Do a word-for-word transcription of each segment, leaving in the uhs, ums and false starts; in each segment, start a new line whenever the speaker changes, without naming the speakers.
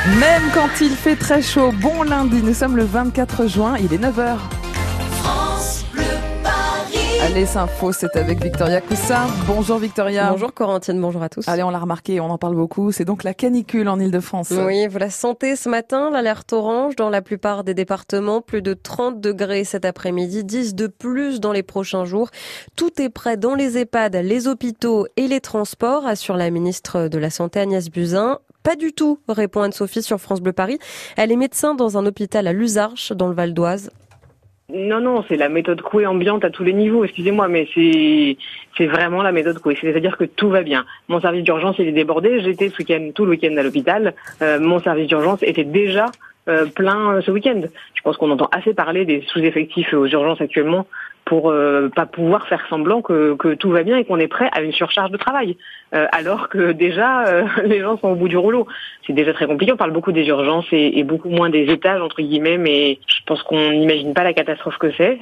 Même quand il fait très chaud, bon lundi, nous sommes le vingt-quatre juin, il est neuf heures.
France Bleu Paris.
Les infos, c'est avec Victoria Coussard. Bonjour Victoria.
Bonjour Corentine, bonjour à tous.
Allez, on l'a remarqué, on en parle beaucoup, c'est donc la canicule en Ile-de-France.
Oui, vous la sentez ce matin, l'alerte orange dans la plupart des départements, plus de trente degrés cet après-midi, dix de plus dans les prochains jours. Tout est prêt dans les EHPAD, les hôpitaux et les transports, assure la ministre de la Santé Agnès Buzyn. Pas du tout, répond Anne-Sophie sur France Bleu Paris. Elle est médecin dans un hôpital à Luzarches, dans le Val d'Oise.
Non, non, c'est la méthode Coué ambiante à tous les niveaux, excusez-moi, mais c'est c'est vraiment la méthode Coué. C'est-à-dire que tout va bien. Mon service d'urgence, il est débordé. J'étais ce week-end, tout le week-end à l'hôpital. Euh, mon service d'urgence était déjà euh, plein euh, ce week-end. Je pense qu'on entend assez parler des sous-effectifs aux urgences actuellement pour euh, pas pouvoir faire semblant que, que tout va bien et qu'on est prêt à une surcharge de travail. Euh, alors que déjà, euh, les gens sont au bout du rouleau. C'est déjà très compliqué. On parle beaucoup des urgences et, et beaucoup moins des étages, entre guillemets, mais je pense qu'on n'imagine pas la catastrophe que c'est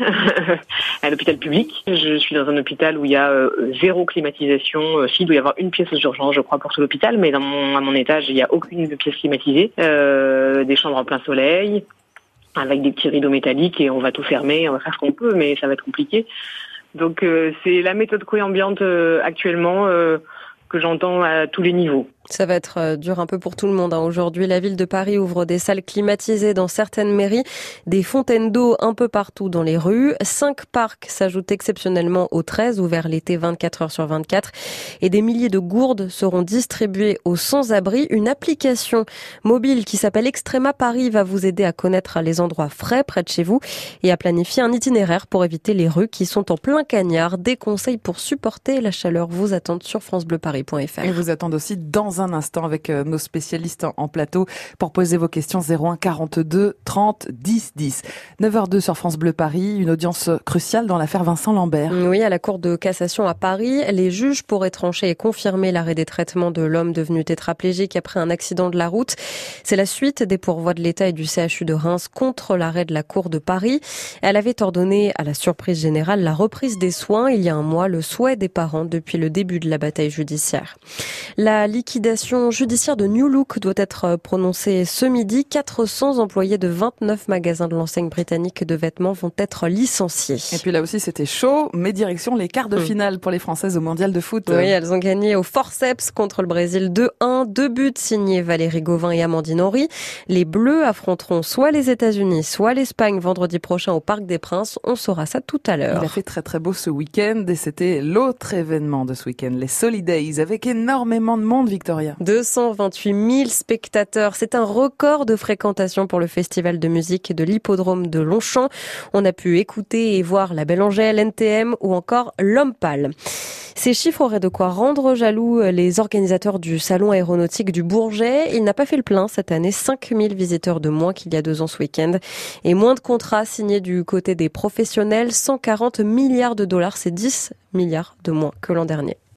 à l'hôpital public. Je suis dans un hôpital où il y a euh, zéro climatisation. Euh, si, il doit y avoir une pièce aux urgences, je crois, pour tout l'hôpital, mais dans mon, à mon étage, il n'y a aucune pièce climatisée. Euh, des chambres en plein soleil, avec des petits rideaux métalliques, et on va tout fermer, on va faire ce qu'on peut, mais ça va être compliqué. Donc euh, c'est la méthode Coué ambiante euh, actuellement euh, que j'entends à tous les niveaux.
Ça va être dur un peu pour tout le monde. Aujourd'hui, la ville de Paris ouvre des salles climatisées dans certaines mairies, des fontaines d'eau un peu partout dans les rues. Cinq parcs s'ajoutent exceptionnellement aux treize ouverts l'été vingt-quatre heures sur vingt-quatre. Et des milliers de gourdes seront distribuées aux sans-abri. Une application mobile qui s'appelle Extrema Paris va vous aider à connaître les endroits frais près de chez vous et à planifier un itinéraire pour éviter les rues qui sont en plein cagnard. Des conseils pour supporter la chaleur vous attendent sur francebleuparis point f r.
Et vous attendent aussi dans un instant avec nos spécialistes en plateau pour poser vos questions zéro un quarante-deux trente dix dix. neuf heures deux sur France Bleu Paris, une audience cruciale dans l'affaire Vincent Lambert.
Oui, à la Cour de cassation à Paris, les juges pourraient trancher et confirmer l'arrêt des traitements de l'homme devenu tétraplégique après un accident de la route. C'est la suite des pourvois de l'État et du C H U de Reims contre l'arrêt de la Cour de Paris. Elle avait ordonné à la surprise générale la reprise des soins il y a un mois, le souhait des parents depuis le début de la bataille judiciaire. La liquidation judiciaire de New Look doit être prononcée ce midi. quatre cents employés de vingt-neuf magasins de l'enseigne britannique de vêtements vont être licenciés.
Et puis là aussi, c'était chaud, mais direction les quarts de finale pour les Françaises au Mondial de foot.
Oui, elles ont gagné au forceps contre le Brésil deux un. Deux buts signés Valérie Gauvin et Amandine Henry. Les Bleus affronteront soit les États-Unis, soit l'Espagne vendredi prochain au Parc des Princes. On saura ça tout à l'heure.
Il a fait très très beau ce week-end et c'était l'autre événement de ce week-end, les Solidays, avec énormément de monde, Victoria.
deux cent vingt-huit mille spectateurs. C'est un record de fréquentation pour le festival de musique de l'hippodrome de Longchamp. On a pu écouter et voir La Belle Angèle, N T M ou encore L'Homme Pâle. Ces chiffres auraient de quoi rendre jaloux les organisateurs du salon aéronautique du Bourget. Il n'a pas fait le plein cette année, cinq mille visiteurs de moins qu'il y a deux ans ce week-end. Et moins de contrats signés du côté des professionnels, cent quarante milliards de dollars, c'est dix milliards de moins que l'an dernier.